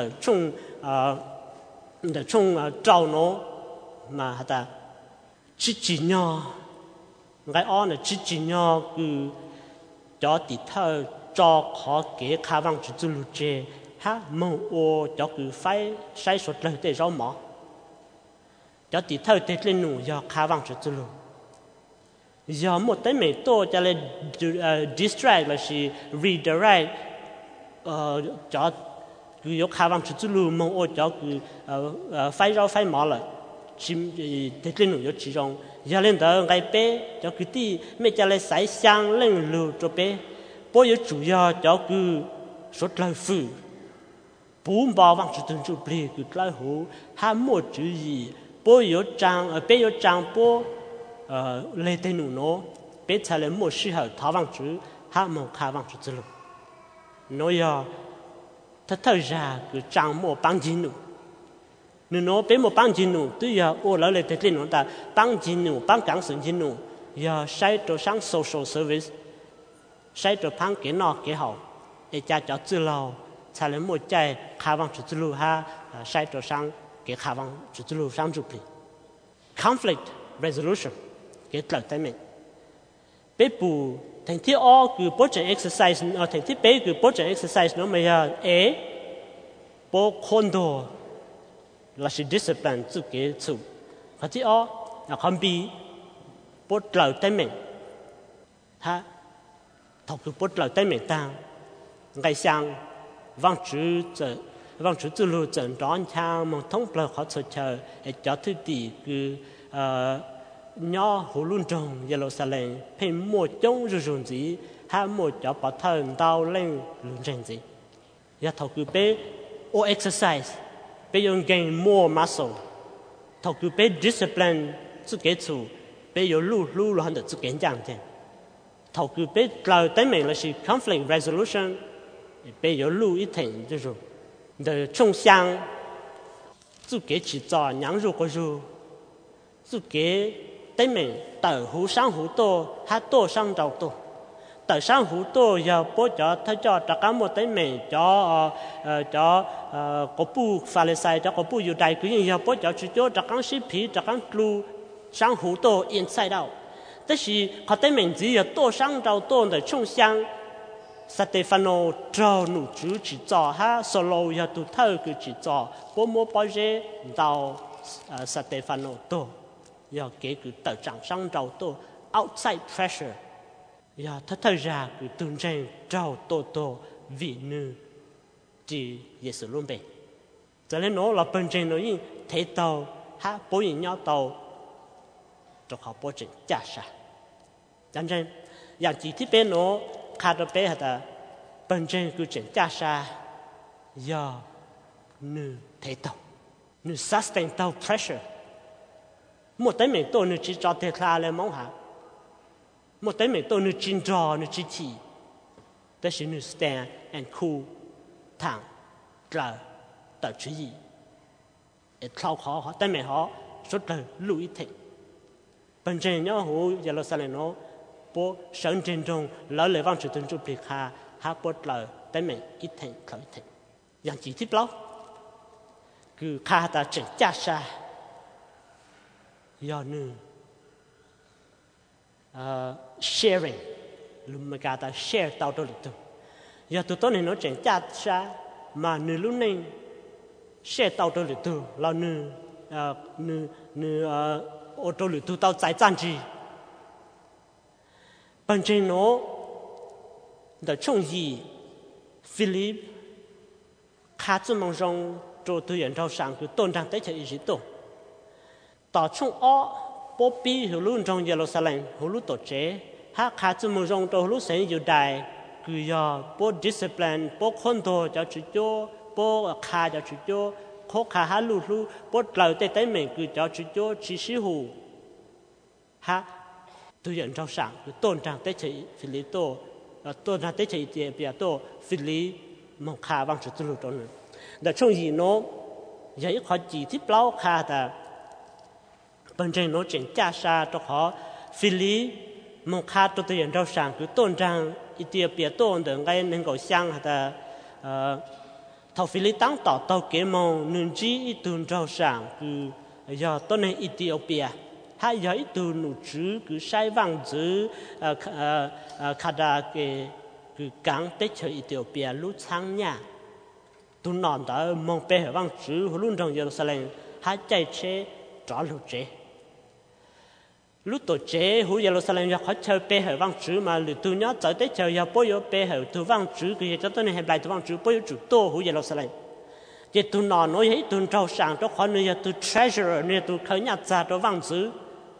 B: để chung trâu nó mà ta chỉ nhau cái on là chỉ nhau cứ cho tí thơ cho khó kế khả năng chỉ lưu chế ha mong ô cho cứ phải sai sót lời để rau mỏ cho tí thơ để lên nụ do khả năng chỉ lưu giờ một cái mấy tô cho lên distract là chỉ redirect cho cứ có khả năng chỉ lưu mong ô cho cứ phải rau phải mỏ là chim để lên nụ chỉ trong giờ lên đó ngay bé cho cái tí mấy cha lại sải sang lên lù cho bé bố yếu chủ yếu cho cứ số lời phụ bố bảo vang chủ từng chủ bì cứ lời hú ham mua chữ gì bố yếu trang bố lên tên nụ nó bé cha lại mua sự hợp tháo vang chữ ham mua khá vang chữ lù nói giờ thật thời ra cứ trang mua bằng gì nụ nếu nó bé một bằng chính nụ, tuy giờ ô lão lệ thế này nó ta bằng chính nụ, bằng cán sự chính nụ, giờ sai cho sang social service, sai cho bằng cái nọ cái hậu, để cho tự lâu,才能một trái khả năng tự lưu ha, sai cho sang cái khả năng tự lưu sang chụp đi, conflict resolution, cái lời tay mình, bé bù thành thiết o cứ bố trí exercise, thành thiết bé cứ bố trí exercise nó mới bố khôn đồ là sự discipline tự kế chủ, hoặc tí ó là không bị bớt lời tay mình, ha, thọc cứ bớt lời tay mình ta, ngày sang vang chữ tự lưu trận đón chang mong thông lời khó chờ cho thứ tỷ cứ nhỏ hồ luôn trồng Jerusalem, phải mua chống rồi gì, ha mua cho bảo thần đau lên luôn trên gì, giờ thọc cứ bé o exercise bây giờ gain more muscle, thầu cứ bây discipline tự kế chủ, bây giờ lưu là được tự kế chẳng thế, thầu cứ bây lời tới mình là sự conflict resolution, bây giờ lưu ít thành rồi, để chung sang tự kế chỉ cho nhang rồi có rồi, tự kế tới mình tờ hú sang hú tô, hát tô sang đầu tô. Tại sao hữu tôi giờ bố cho thấy cho tất cả một cái mình cho có bu pha lê sai cho có bu yêu đại cứ như giờ bố cho chỉ cho tất cả sĩ phi tất cả lu sang hữu tôi inside out, tức là họ thấy mình chỉ giờ tôi sang đầu tôi để chung sang Stefano trâu nụ chú chỉ cho ha solo giờ tụi thơ cứ chỉ cho bố mua bao giờ đầu Stefano tôi giờ kể cứ tự trạng sang đầu tôi outside pressure. giờ thật ra cứ tuân trên trao tô vì nữ chỉ Giêsu luôn bề, cho nên nó là bên trên nó như thế tàu ha bố nhìn nhau tàu cho họ bố trình trả sa, cho nên อย่างจีที่เป็นโนคาร์เป้ฮะแต่เป็นเจนกูเจนจ้าชายานูเทโตนู sustain ตัว pressure หมดแต่เหมือนตัวนูจีจอเทคลาเลยมองหาหมดแต่เหมือนตัวนูจินจอนูจีทีแต่ฉันนู stand and cool ทางกลางต่อชีวิตเอ็ดเข้าขอแต่เหมือนเขาสุดเลยลุยเทเป็นเจนเนี่ยหูยาโลซาเลโนพอสังเจนจงแล้วเลยว่างจุดจุดปีคาหาปวดเลยแต่เหมือนอีเทเขาอีเทอย่างจีที่เปล่าคือคาตาเจนจ้าชายานูsharing ลุมกาตา share ต่อตัวตัวยาตัวต้นเนี่ยน้องเจนจ้าชามานูรุ่นนึง share ต่อตัวตัวเรานูโอตัวตัวต่อใจจันจีปัจจุบันโน้的创意菲利卡兹蒙中做对人头上个端上得起一些多，到从波比和路中耶路撒冷和路多者，哈卡兹蒙中到路神犹大，佢要波 discipline 波看多就去做，波卡就去做，可卡哈路波留在底面佢就去做知识户，哈对人头上个端上得起菲利多。ตัวนั้นได้ใช้เดียบยาตัวฟิลิมองคาบางจุดตุลุตนั้นแต่ช่วงยีโนยังอีกข้อจีที่เปล่าคาแต่เป็นใจโนเจนจ้าชาตัวขอฟิลิมองคาตัวอย่างเราสั่งคือต้นจังอีเดียบยาตัวเดินไงนึงก็ช่างแต่ทฟิลิตั้งต่อตัวเกมองนึงจีอีตุนเราสั่งคือยาต้นในอีเดียบยา还有一头女子，佢晒王子，看到佢講得出一條邊路長呀，都難得望背後王子，和路上耶路撒冷，還在車找路者，路多者和耶路撒冷要開車背後王子嘛，路途呢走得就要不要背後頭王子，佢亦都當然係來頭王子，不要主多和耶路撒冷。也都難nói hết tuần trâu sáng đó khó nữa tu treasure nữa tu khởi nhặt ra đó vang chữ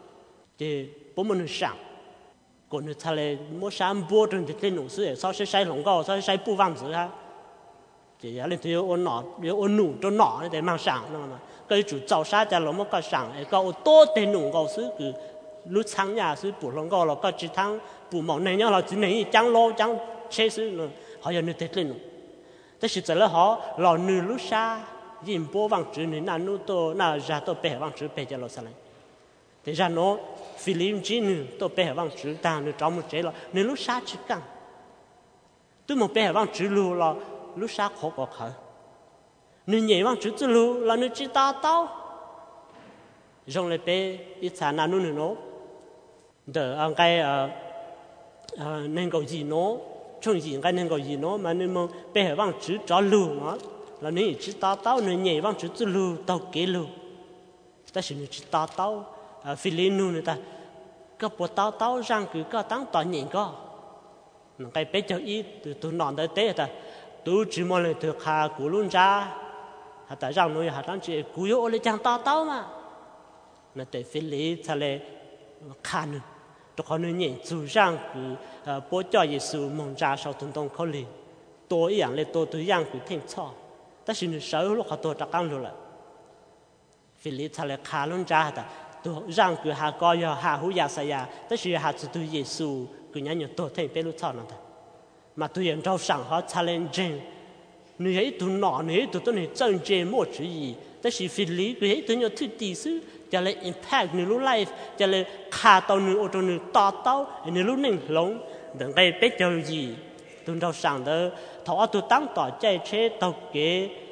B: thì bố mình sáng còn nữa thà là mỗi sáng bố trên thì lên nụ sữa sau sẽ say lồng gạo sau sẽ say bu vang chữ ha thì lên thì ôn nọ ôn nụ cho nọ để mang sáng đó mà cái chủ早sáng ra là một cái sáng cái to tên nụ gạo sữa cứ lúc sáng nhà sữa bu lồng gạo là cái chỉ thang bu mỏng này nhá là chỉ này trắng lô trắng chế sữa nữa họ giờ nữa thì lên nụแต่สิ่งที่เขาหล่อหนึ่งลูกชายิมโบวังจืดนี่นั่นนู่นตัวน่าจะตัวเป๋วังจืดเป๋จะรู้สิ่งแต่จะโน้ฟิลิปจีนตัวเป๋วังจืดต่างนู่นจอมุเจละหนึ่งลูกชาชิกันตัวมันเป๋วังจืดรู้ละลูกชาขบกับเขาหนึ่งใหญ่วังจืดจะรู้ละหนึ่งจีตาเต้าจงเลยเป๋อีสานนั่นนู่นโน้เดี๋ยวอันไกนั่นก็ยีโน้ช่วงยิงกันนั่นก็ยินเนาะมันนี่มันไปหาวังจืดจอลูเนาะแล้วนี่จืดตาเต้าเนี่ยใหญ่วังจืดจะลูเต้าเกลูแต่สิ่งนี้จืดตาเต้าฟิลิปนู่นนี่แต่ก็ปวดเต้าร่างคือก็ตั้งตอนใหญ่ก็นั่นไปไปเจออีตัวนอนได้เตะแต่ตัวจีมอเลยตัวขากูลุ่นจ้าแต่ร่างนู้นหาตั้งจีกูโยเลยจังตาเต้ามานั่นแต่ฟิลิปทะเลขานึตัวเขาเนี่ยใหญ่จู่ร่างคือพระเจ้าเยซูมองจ้าชาวตุนตงเขาเลยตัวอย่างเลยตัวอย่างคือเท่งช่อแต่สิ่งที่เสือลูกเขาตัวตะกังรู้ละฟิลิปทะเลขาลุ่นจ้าแต่ตัวร่างคือหาก้อยหาหูยาสยาแต่สิ่งหาจุดตัวเยซูคือยังอยู่ตัวเท่งเป็นลูกช่อนั่นแต่มาตัวอย่างเราสั่งเขา challenge นี่ไอ้ตัวหนอนี่ไอ้ตัวนี้จังเจมั่วจุยแต่สิ่งฟิลิปคือไอ้ตัวนี้ทุกทีซื้อจะเลย impact ในรู้ไลฟ์จะเลยขาตัวนึงโอตัวนึงต่อเต้าในรู้หนึ่งหลงดังไปไปเจอgìตัวเราสั่งเด้อถ้าเอาตัวตั้งต่อใจเช่ตัวเก๋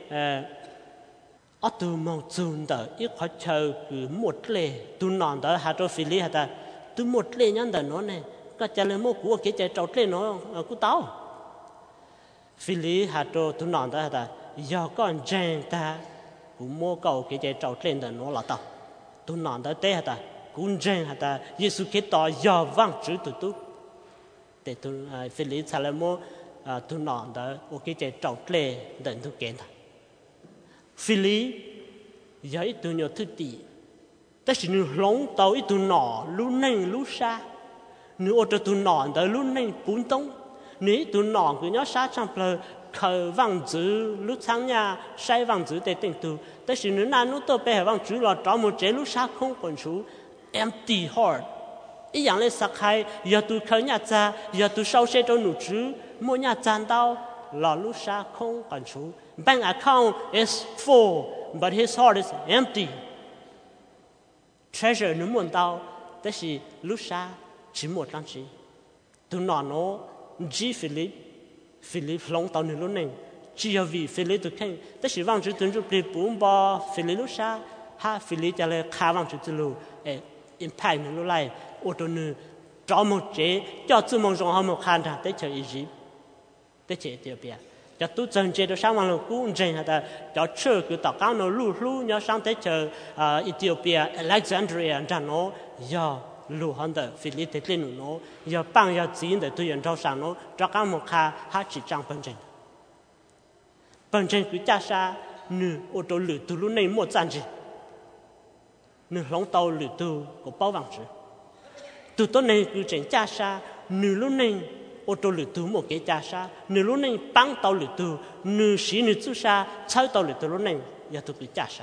B: เอาตัวมองจูนเด้ออีกข้อเชื่อคือหมดเลยตัวนอนเด้อหาตัวฟิลิปหาแต่ตัวหมดเลยนั่นเด้อเนาะเนี่ยก็จะเลยโมกูเก๋ใจเจ้าเลยเนาะกูเต้าฟิลิปหาตัวนอนเด้อหาแต่ยาก้อนเจนแต่กูโมกูเก๋ใจเจ้าเลยเด้อเนาะละเต้าตัวนั้นได้แต่แต่กุญแจหาแต่เยซูคิดต่อยาวังจืดตัวแต่ตัวฟิลิปซาเลโมตัวนั้นได้โอเคจะเจ้าเล่เดินทุกเกณฑ์ฟิลิปยังอีตัวนี้ทุกทีแต่สิ่งหลงตัวอีตัวหนอรู้หนึ่งรู้ชา nếu ô tô tu nọ tới lúc này bún tông nếu tu nọ cứ nhớ sát trong bờ khởi vang chữ lúc sáng nhà sai vang chữ để tình tuแต่สิ่งนั้นนู้ตัวไปวางจุดเราจอมเจลุชาคงคนชู empty heart อีอย่างเลยสักใครอย่าตัวเขาเนี่ยจะอย่าตัวเศร้าเสียจนหนูจื้อมั่วเนี่ยจานดาวหล่อลุชาคงคนชู bank account is full but his heart is empty treasure หนูมั่วดาวแต่สิ่งลุชาchỉ một lần chỉตัวหนอนโน้จีฟิลิปลงตอนหนึ่งรุ่นหนึ่งchỉ là vì Philip được khen, tất nhiên vang chữ tuân chủ bị bùng bò Philip lúc xa, ha Philip cho lên khá vang chữ từ lâu, impact nó lại, ô tô nữ cho một chế, cho chú mong rong họ một khăn ra, tới chờ Egypt, tới chờ Ethiopia, cho tu chân chế được sang vang lâu cũng chân ha ta, cho chơi cứ tạo cao nó lú nhớ sang tới chờ Ethiopia, Alexandria ra nó, giờ lú hơn đó Philip tới lên nó, giờ bằng giờ chỉ để tôi nhận ra sang nó, cho cao một khá ha chỉ trang phân chân. Phần trên cứ cha sa nửa ô tô lửa từ lúc này một gian gì nửa lóng tàu lửa từ của bao vàng chứ từ tối nay cứ trên cha sa nửa lúc này ô tô lửa từ một cái cha sa nửa lúc này băng tàu lửa từ nửa xí nửa chú sa chơi tàu lửa từ lúc này giờ tôi cứ cha sa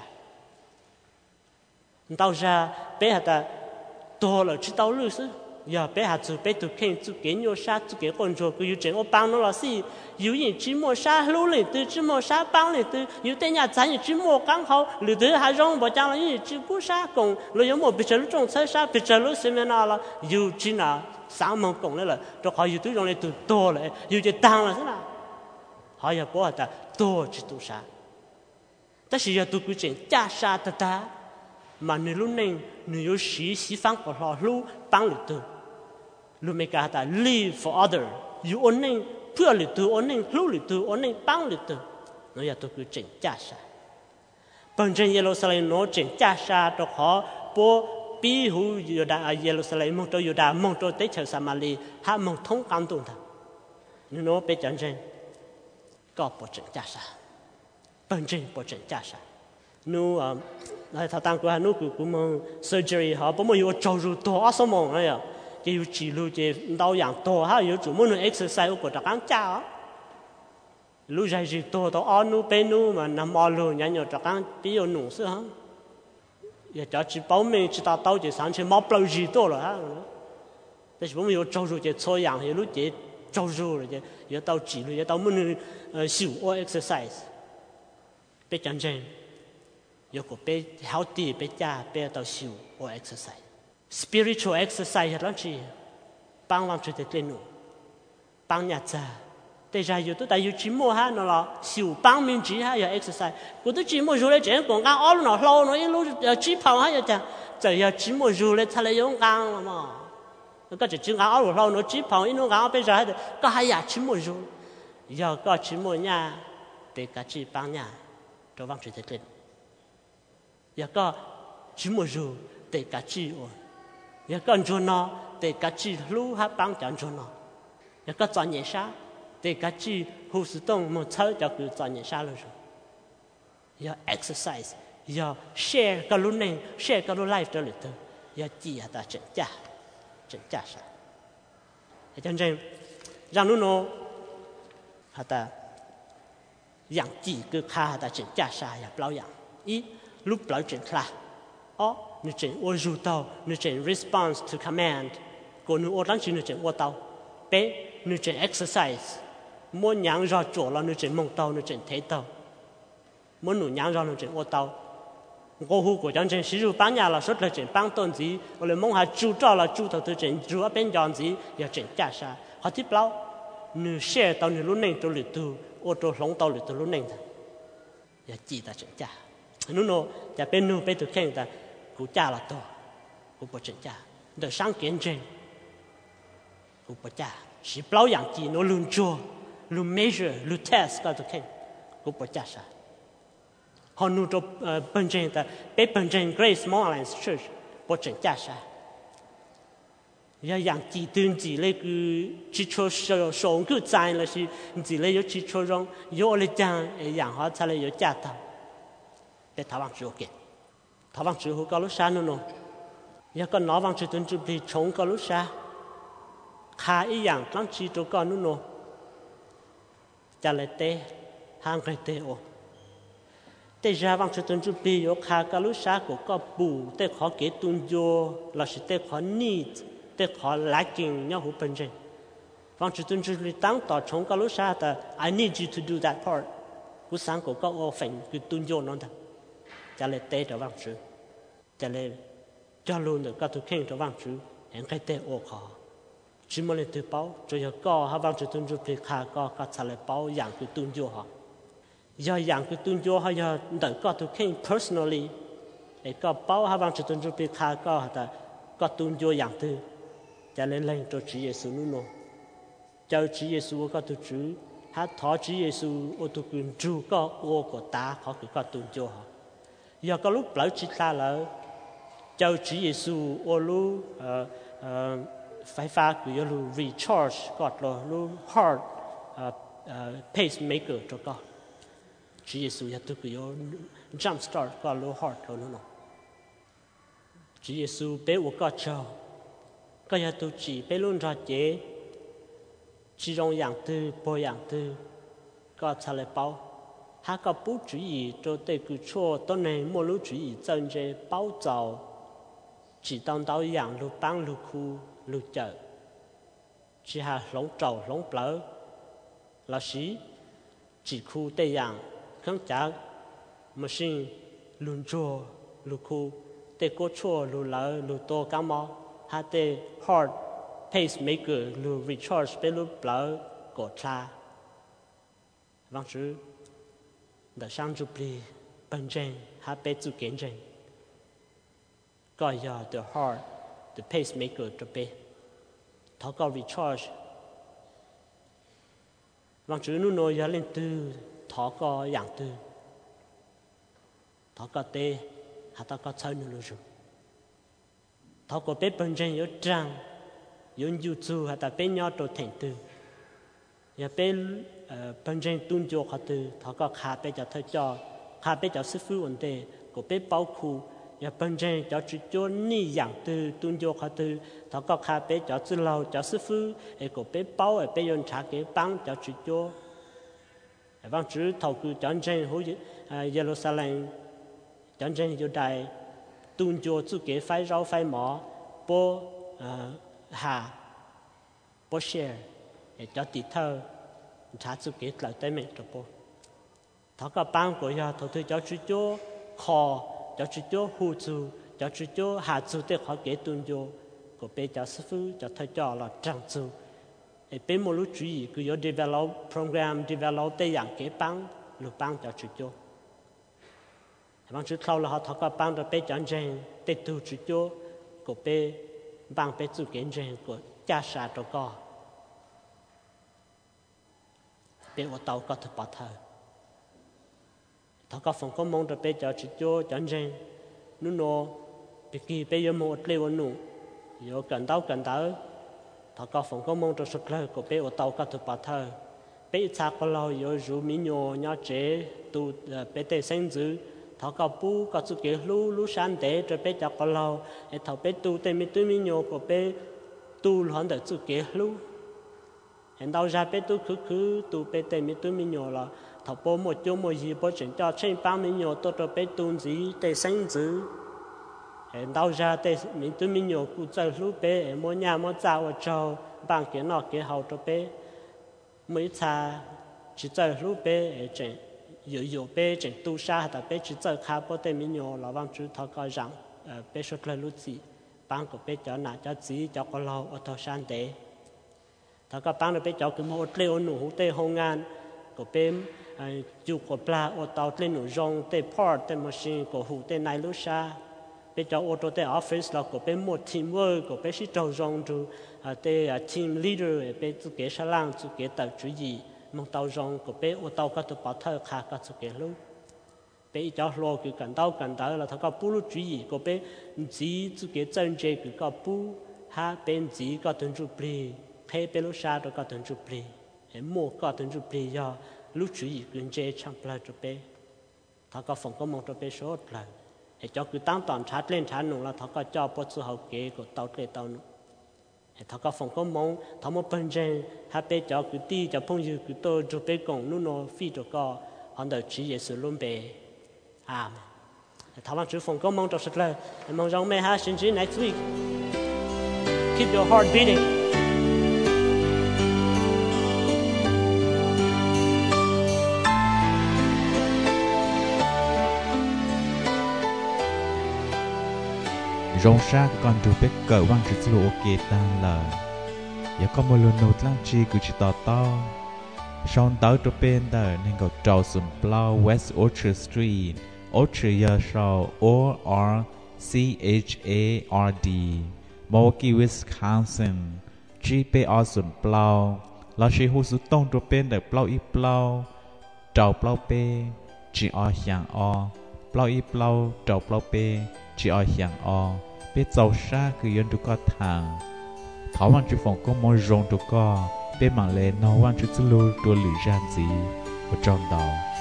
B: tàu ra bé hả ta to là chỉ tàu lửa chứ giờ bé hạt chú bé tụi khen chú kiến nhiều sa chú kiến con rồi cứ yêu chuyện ô băng nó là gì yêu gì chỉ mua sa lúa này từ chỉ mua sa băng này từ yêu tên nhà trái chỉ mua căng hậu lừa từ hai rong bỏ trang là yêu chỉ cú sa cùng rồi yêu mua bị chơi lúc trồng chơi sa bị chơi lúc xem nào là yêu chỉ là sáng mong cùng đấy là cho họ yêu từ rong này từ to lại yêu chỉ tăng là thế nào họ giờ bỏ ta to chỉ tu saแต่是要读古典加沙的他mà nếu lúc này nếu有西方của họ lúc帮了的lúc mấy cái ta live for other you ổn địnhพื่อหรือตัวเองรู้หรือตัวเองปังหรือตัวเราอยากตัวคือเจนจ่าชาปัจจัยเยรูซาเล็มโนเจนจ่าชาตัวเขาปัวปีหูยูดาเยรูซาเล็มมองตัวยูดามองตัวเตชะสามาลีหามองท่องกันตัวท่านโนเป็นจังเจนก็ปัจจัยจ่าชาปัจจัยปัจจัยจ่าชานู้ในทางต่างกันนู้กูมอง surgery เขาผมไม่อยู่จอรูตัวสมองเลยอ่ะจะอยู่จีรูจะดาวอย่างตัวฮะอยู่จุดมุ่ง exercise ก็จะการจ้ารู้ใจจีตัวตัวอ่อนนู้เป็นนู้มันนำมาลูยันอยู่จะการปีอยู่หนุ่มสิฮะอยากจะจีบ้ามีจีตาเต้าจะสั่งเชื่อมาเปล่าจีตัวเลยฮะแต่ผมอยู่จอรูจะช่วยอย่างอยู่รู้จะจอรูเลยจะอยู่ดาวจีรูอยู่ดาวมุ่งสิว or exercise เป็นจังเจนอยู่ก็เป็น healthy เป็นจ้าเป็นดาวสิว or exercise spiritual exercise là gì bằng vào chuyện tiền nụ bằng nhà cha để ra yêu tôi tại yêu chỉ mua ha nó là siêu bằng mình chỉ ha yêu exercise của tôi chỉ mua rồi chuyện còn cái áo nó lâu nó lúc chỉ跑ha yêu chả yêu chỉ mua rồi thay lấy用刚嘛cái chỉ cái áo lâu nó chỉ跑因为cái bây giờ cái hay là chỉ mua rồi yêu cái chỉ mua nhà để cái chỉ bằng nhà cho bằng chuyện tiền yêu cái chỉ mua rồi để cái chỉ giờ con cho nó để cả chi lú hát băng chẳng cho nó giờ có chọn nhẹ sa để cả chi hồ sơ đông một chơi cho cứ chọn nhẹ sa rồi giờ exercise giờ share cái lúc này share cái lúc life cho lịch thôi giờ chỉ là ta chỉnh trả sa cho nên rằng lúc nó hả ta dạng chỉ cứ khá ta chỉnh trả sa giờ bao dạng ý lúc bao chỉnh khá nữ trình ô du tàu nữ trình response to command của nữ ô lăng chỉ nữ trình ô tàu bé nữ trình exercise muốn nhang ra chỗ là nữ trình mông tàu nữ trình thế tàu muốn nữ nhang ra nữ trình ô tàu cô hu của chương trình sử dụng bán nhà là xuất là trình bán tôn gì hoặc là mong hà chú cho là chú tàu từ trình chú ở bên dọn gì giờ trình trả sa họ tiếp lâu nữ share tàu nữ lúc này tàu lửa từ ô tô lông tàu lửa từ lúc này giờ chỉ ta trình trả nữ nó giờ bên nữ bên từ khen ta cụ cha là to cụ bố chân cha đời sáng kiến trên cụ bố cha chỉ bao dạng gì nó luôn cho luôn measure luôn test cái đó khen cụ bố cha sao họ nuôi cho bên trên ta bên trên Grace Moreland Church bố chân cha sao giờ dạng gì tương gì lấy cứ chỉ cho sống cứ dài là gì lấy có chỉ cho rong có lấy chăng dạng họ thay lấy có cha tao để thảo luận ok thảo luận chữ hồ cao lúc xa nữa, giờ con nói vang chữ tuân chữ bị chống cao lúc xa, khá ý dạng lắm chỉ cho con nó nô chả lại tê hàng cái tê ô tê ra vang cho tuân chú bì ô khá cả lúc sáng của có bù tê khó kế tuân vô là sự tê khó need tê khó lacking nhau hụt bên trên vang cho tuân chú bì tăng tỏ chống cả lúc sáng ta I need you to do that part cú sáng của có ô phèn cứ tuân vô nó ta chả lại tê cho vang chú chả lại cho luôn được các thứ khen cho vang chú em cái tê ô khó chỉ muốn lên từ bao rồi giờ có họ vang cho tuân chú bì khá có các chả lại bao dạng cứ tuân vô họ giờ dạng cái tuân vô hay giờ đợi có tôi khen personally để có bao hai bằng cho tuân vô bị khai có tuân vô dạng từ cho nên lên cho Chúa Giêsu luôn cho Chúa Giêsu có tôi chú hát thọ Chúa Giêsu ô tôi quyền chú có ô của ta họ cứ có tuân vô họ giờ có lúc lỡ chỉ ta là cho Chúa Giêsu ô lúc phải pha cứ ô lúc recharge có lúc heart pacemaker cho con Chúa Giêsu ya tu kiyo jump start qua low heart lo nó Chúa Giêsu bé của con cho có ya tu chỉ bé luôn ra chế chỉ trong dạng tư bồi dạng tư có trả lời bao ha có bố chủ ý cho tây cứ cho tối nay mua lúa chủ ý chân chế bao giàu chỉ当到dạng lúa băng lúa khu lúa chợ chỉ ha lóng trầu lóng bờ là sĩ chỉ khu tây dạng không chắc machine luôn chua luôn khu tê cố chua luôn lỡ luôn to cam mò ha tê heart pacemaker luôn recharge bé luôn lỡ cổ cha vâng chứ đã sang chụp đi bên trên ha bé chụp kiến trên coi giờ the heart the pacemaker cho bé thọ có recharge vâng chứ nó nói giờ lên từ thọ có dạng từ thọ có tê hà ta có chơi nữa rồi thọ có bé bên trên yếu trang yếu YouTube hà ta bé nhỏ đồ thành từ giờ bé bên trên tuân cho họ từ thọ có khá bé cho thầy cho khá bé cho sư phụ vấn đề của bé bao khu giờ bên trên cho chú cho ni dạng từ tuân cho họ từ thọ có khá bé cho sư lâu cho sư phụ của bé bao ở bé yon trả cái băng cho chú cho vâng chứ thầu cứ chọn trên hồi Jerusalem chọn trên chỗ đại tuân cho chú kế phải rau phải mỏ bố hà bố share để cho tỷ thơ trả chú kế lại tới mẹ cho bố thọ các bang của nhà thầu thư cho chú cho kho cho chú cho hù chú cho chú cho hà chú để họ kế tuân cho của bé cho sư phụ cho thầy cho là trăng chú bé một lúc chú ý cứ có develop program develop để dạng cái băng lúc băng cho chú cho bằng chú sau là họ thọ các băng rồi bé chọn trên để tu chú cho của bé băng bé chú kiến trên của cha sa cho co bé ở tàu có thực bảo thờ thọ các phòng có mong rồi bé cho chú cho chọn trên nó bị kỳ bé có một lều nụ có cần tao thọ có phòng có mong cho sụt lời của bé ở tàu có thực bảo thờ bé cha có lâu có rủ mỹ nhô nhỏ chế tu bé tê sinh dữ thọ có bu có sự kiện lú sáng để cho bé cha có lâu thọ bé tu tê mi tu mỹ nhô của bé tu hoàn được sự kiện lú hiện đầu ra bé tu cứ tu bé tê mi tu mỹ nhô là thọ bố một chỗ một gì bố chuyển cho trên ba mỹ nhô tôi cho bé tu gì tê sinh dữ đau ra tê mình tụi mình nhiều cụ chơi lúc bé mỗi nhà mỗi giàu ở châu bằng cái nọ cái hậu cho bé mấy cha chỉ chơi lúc bé chuyện nhiều bé chuyện tu sa ta bé chỉ chơi khá bao tê mình nhiều là bằng chú thọ coi rằng bé xuất lên lúc gì bằng của bé cho nãy cho gì cho con lâu ở thọ san tế thọ có bằng được bé cho cái một leo nụ tê hông an của bé chụp của pla ở tàu lên nụ rong tê port tê machine của hủ tê này lúc sa bây giờ ô tô tại office là có bên một teamwork có bên sĩ trâu rong chú tại team leader bên chú kế sa lang chú kế tạo chú gì mong tàu rong có bên ô tô các thứ bảo thơ khác các chú kế luôn bên cho lo cứ cần tàu là thằng có bù chú gì có bên gì chú kế chân chế cứ có bù ha bên gì có tuần chú bì hay bên lúc xa đó có tuần chú bì mua có tuần chú bì do lúc chú gì cứ chế trong plei cho bên thằng có phòng có mong cho bên số là cho cứ tăng toàn chát lên chát nụ là thọ có cho bớt số hậu kế của tàu kế tàu nụ thọ có phòng có mong thọ một bên trên hai bên cho cứ đi cho phong dư cứ tôi cho bên cùng nó nó phi cho có họ đợi chỉ để sử dụng bề thọ bằng chữ phòng có mong cho sạch là mong rằng mẹ ha xin chỉ next week keep your heart beating.
A: rong xa còn được biết cỡ vang chữ lô ok ta là giờ có một lần nốt lang chi cứ chỉ tao xong tới cho bên đời nên có trâu sum plow West Orchard Street Orchard ya sau ORCHARD Milwaukee Wisconsin GPR sum plow là chỉ hút số tông cho bên đời plow ít plow trâu plow pe chỉ ở hàng o plow ít plow trâu plow pe chỉ ở hàng o biết giàu xa cứ yên được có thằng thảo văn chữ phòng có món rong được có bên mạng lệ nó văn chữ lưu đua lử ra gì ở trong đó